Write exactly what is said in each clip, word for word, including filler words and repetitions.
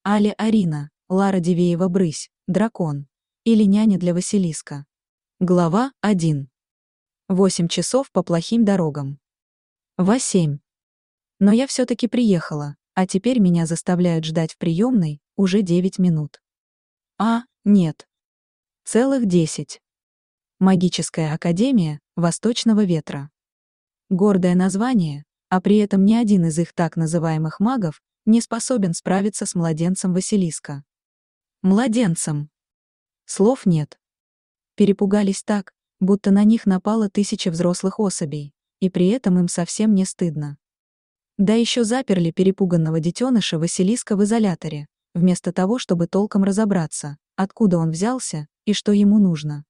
Аля Арина, Лара Дивеева-Брысь, дракон. Или няня для Василиска. Глава один. Восемь часов по плохим дорогам. Восемь. Но я все-таки приехала, а теперь меня заставляют ждать в приемной уже девять минут. А, нет. Целых десять. Магическая академия Восточного ветра. Гордое название, а при этом ни один из их так называемых магов не способен справиться с младенцем Василиска. Младенцем. Слов нет. Перепугались так, будто на них напало тысяча взрослых особей, и при этом им совсем не стыдно. Да еще заперли перепуганного детеныша Василиска в изоляторе, вместо того, чтобы толком разобраться, откуда он взялся и что ему нужно.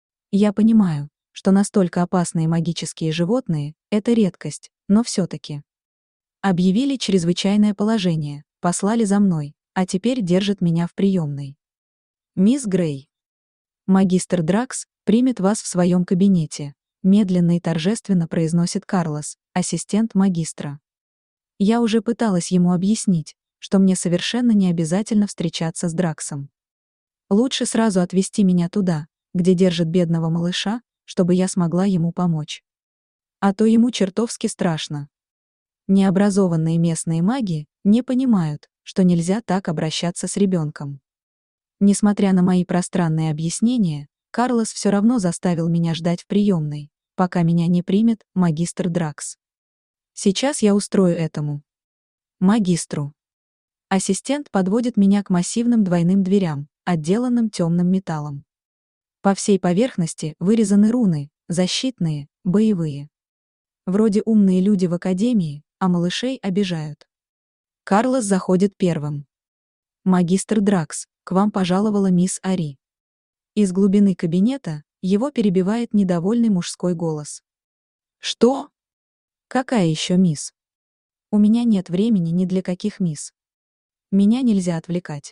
Я понимаю, что настолько опасные магические животные — это редкость, но все-таки. Объявили чрезвычайное положение, послали за мной, а теперь держат меня в приемной. Мисс Грей. Магистр Дракс примет вас в своем кабинете, медленно и торжественно произносит Карлос, ассистент магистра. Я уже пыталась ему объяснить, что мне совершенно не обязательно встречаться с Драксом. Лучше сразу отвезти меня туда, где держит бедного малыша, чтобы я смогла ему помочь. А то ему чертовски страшно. Необразованные местные маги не понимают, что нельзя так обращаться с ребенком. Несмотря на мои пространные объяснения, Карлос все равно заставил меня ждать в приемной, пока меня не примет магистр Дракс. Сейчас я устрою этому магистру. Ассистент подводит меня к массивным двойным дверям, отделанным темным металлом. По всей поверхности вырезаны руны, защитные, боевые. Вроде умные люди в академии, а малышей обижают. Карлос заходит первым. «Магистр Дракс, к вам пожаловала мисс Ари». Из глубины кабинета его перебивает недовольный мужской голос. «Что? Какая еще мисс? У меня нет времени ни для каких мисс. Меня нельзя отвлекать.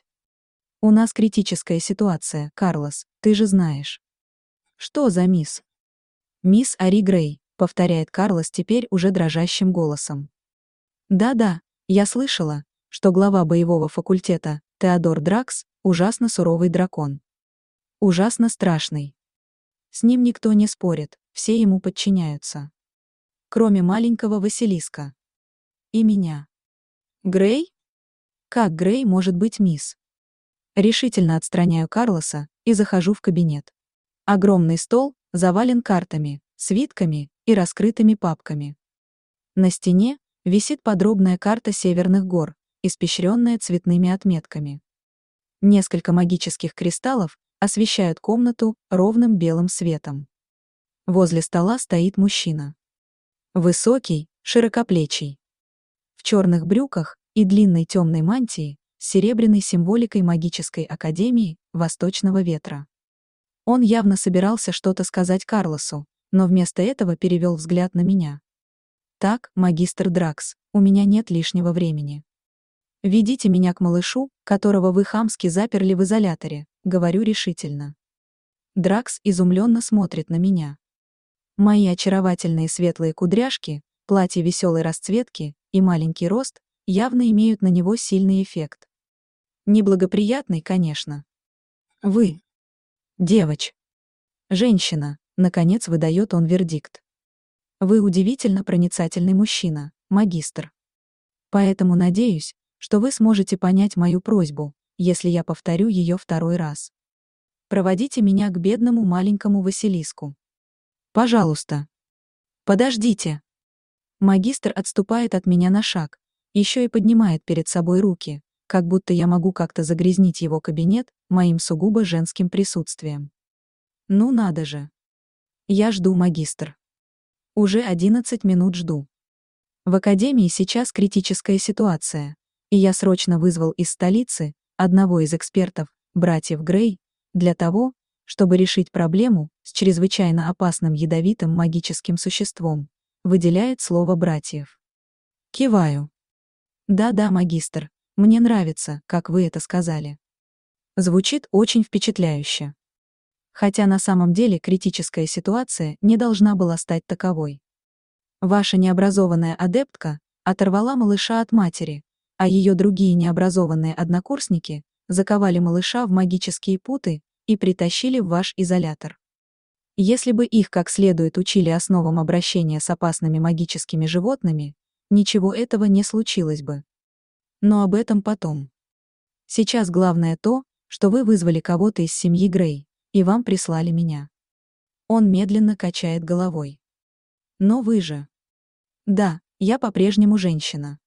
У нас критическая ситуация, Карлос, ты же знаешь». «Что за мисс?» «Мисс Ари Грей», повторяет Карлос теперь уже дрожащим голосом. «Да-да, я слышала, что глава боевого факультета, Теодор Дракс, ужасно суровый дракон. Ужасно страшный. С ним никто не спорит, все ему подчиняются. Кроме маленького Василиска. И меня. Грей? Как Грей может быть мисс?» Решительно отстраняю Карлоса и захожу в кабинет. Огромный стол завален картами, свитками и раскрытыми папками. На стене висит подробная карта Северных гор, испещренная цветными отметками. Несколько магических кристаллов освещают комнату ровным белым светом. Возле стола стоит мужчина. Высокий, широкоплечий. В черных брюках и длинной темной мантии с серебряной символикой магической академии Восточного ветра. Он явно собирался что-то сказать Карлосу, но вместо этого перевел взгляд на меня. «Так, магистр Дракс, у меня нет лишнего времени. Ведите меня к малышу, которого вы хамски заперли в изоляторе», — говорю решительно. Дракс изумленно смотрит на меня. Мои очаровательные светлые кудряшки, платье веселой расцветки и маленький рост явно имеют на него сильный эффект. Неблагоприятный, конечно. «Вы. Девочь. Женщина», — наконец выдает он вердикт. «Вы удивительно проницательный мужчина, магистр. Поэтому надеюсь, что вы сможете понять мою просьбу, если я повторю ее второй раз. Проводите меня к бедному маленькому Василиску. Пожалуйста». «Подождите». Магистр отступает от меня на шаг, еще и поднимает перед собой руки, как будто я могу как-то загрязнить его кабинет моим сугубо женским присутствием. Ну надо же. Я жду, магистр. Уже одиннадцать минут жду. В академии сейчас критическая ситуация, и я срочно вызвал из столицы одного из экспертов, братьев Грей, для того, чтобы решить проблему с чрезвычайно опасным ядовитым магическим существом, выделяет слово братьев. Киваю. «Да-да, магистр, мне нравится, как вы это сказали». Звучит очень впечатляюще. Хотя на самом деле критическая ситуация не должна была стать таковой. Ваша необразованная адептка оторвала малыша от матери, а ее другие необразованные однокурсники заковали малыша в магические путы и притащили в ваш изолятор. Если бы их как следует учили основам обращения с опасными магическими животными, ничего этого не случилось бы. Но об этом потом. Сейчас главное то, что вы вызвали кого-то из семьи Грей, и вам прислали меня. Он медленно качает головой. Но вы же... Да, я по-прежнему женщина.